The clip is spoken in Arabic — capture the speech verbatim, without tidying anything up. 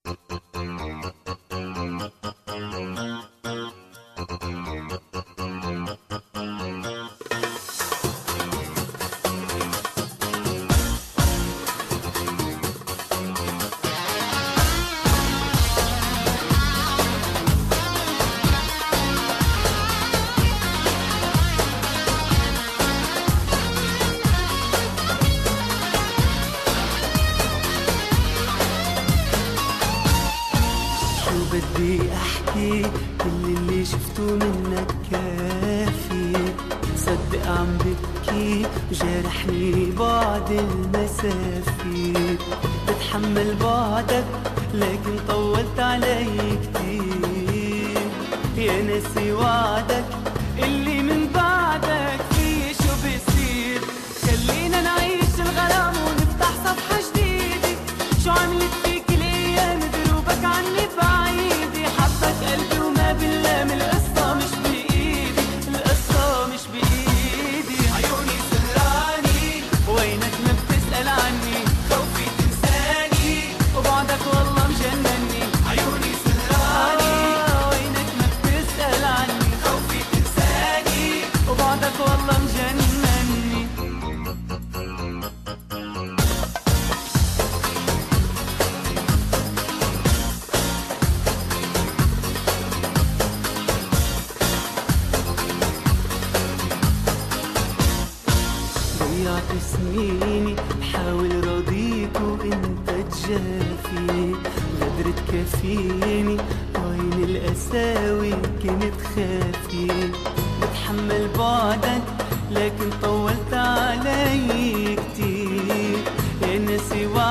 بدي احكي كل اللي شفته منك كافي، صدق عم ببكي جرحني بعد المسافي، بتحمل بعدك لكن طولت علي كتير، يا ناسي وعدك اللي من بعدك في شو بيصير. خلينا نعيش الغرام ونفتح صفحة جديدة، شو عملت فيك الايام دروبك عني بعيدة، حبك قلبي وما بنلام، القصة مش بإيدي، القصة مش بإيدي. عيوني سهراني وينك ما بتسأل عني، خوفي تنساني وبعدك والله مجنني. عيوني سهراني وينك ما بتسأل عني، خوفي تنساني وبعدك والله مجنني. ضيعت سنيني بحاول راضيك وانت تجافي، غدرت كفيني وعين القساوي كنت خافي، بتحمل بعدك لكن طولت علي كتير، يا ناسي وعدك